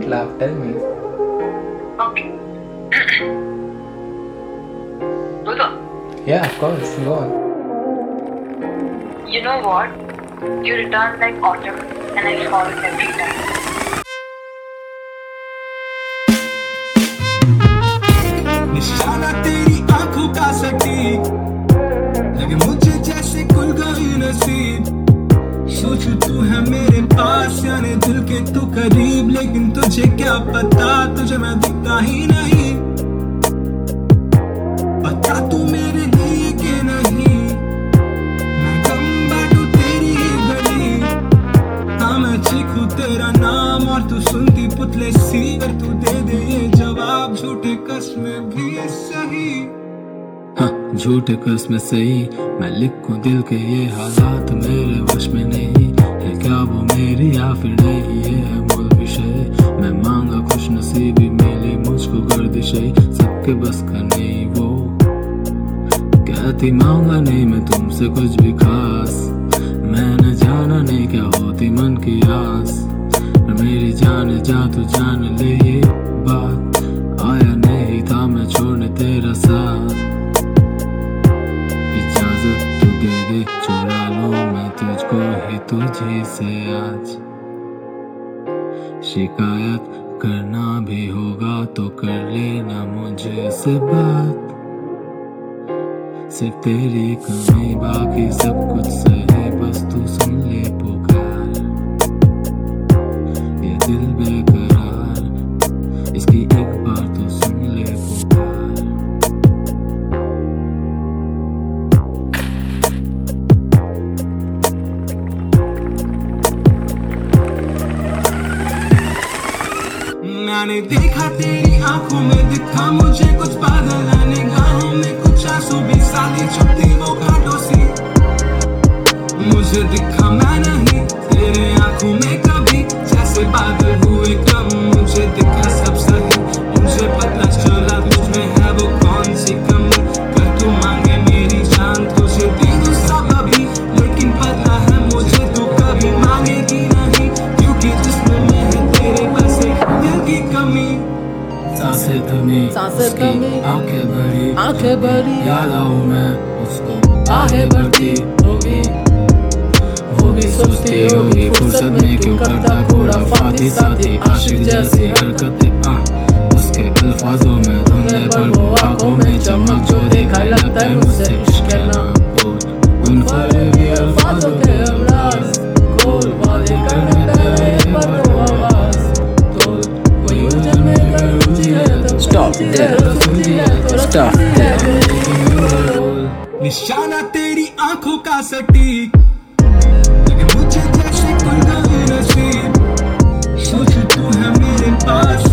laugh? Tell me. Okay. Hold on. Yeah, of course. Go on. You know what? You return like autumn and I fall every time. निशाना तेरी आंखों का सटीक लगे मुझे जैसे खुल गई नसीब। सोचूं तू है मेरे पास यानी दिल के तू करीब, लेकिन तुझे क्या पता तुझे मैं दिखता ही नहीं। पता तू मेरे लिए के नहीं, मैं गम बांटू तेरी ही गली। हाँ मैं चीखूं तेरा नाम और तू सुनती पुतले सी, पर तू दे दे ये जवाब झूठे कसमें भी सही। हाँ झूठे कसमें सही, मैं लिखूं दिल के ये हालात मेरे वश में नहीं है। क्या वो मेरी या फिर नहीं, ये है मूल विषय। मैं मांगा खुश नसीबी मिली मुझको गर्दिशे, सबके बस का नहीं वो। कहती मांगा नहीं मैं तुमसे कुछ भी खास, मैंने जाना नहीं क्या होती मन की आस। मेरी जान जा तू जान ले ये बात, आया नहीं था मैं छोड़ने तेरा साथ। इजाजत तू दे दे चुरा लूं मैं तुझको ही तुझी से आज। शिकायत करना भी होगा तो कर लेना मुझे से बात। सिर्फ तेरी कमी बाकी सब कुछ सही, बस तू सुन ले पुकार। ये दिल बेकरार इसकी एक बार तू सुन ले पुकार। मैंने देखा तेरी आंखों में दिखा मुझे कुछ पागल, निगाहों में कुछ आंसू भी साली चुपती वो कांटों सी। मुझे दिखा मैं नहीं तेरे आंखों में कभी, जैसे बादल हुए कम मुझे दिखा सब सही। मुझे पता चला तुझमें है वो कौन सी कमी, कर तू मांगे मेरी जान तुझे दे दूं सब अभी। लेकिन पता है मुझे तू कभी मांगेगी नहीं, क्योंकि जिस्म में है तेरे बस एक दिल की कमी। सांसें थमी आंखें भरी याद आऊं मैं उसको, आहें भरती होगी वो भी सोचती होगी फुर्सत में क्यों करता कूड़ा फाती साथी। आशिक जैसी हरकतें उसके अल्फाजों में धुंधले पर वो आंखों में चमक जो देखा लगता है मुझसे इश्क ना बोल। उन फरेबी अल्फाजों के अमराज खोल, वादे करने तेरे पर वो आवाज तोल। कोई उलझन में अगर रुचि है तो Stop there. Stop there. निशाना तेरी आंखों का सटीक लगे मुझे जैसे खुल गई नसीब। सोचूं तू है मेरे पास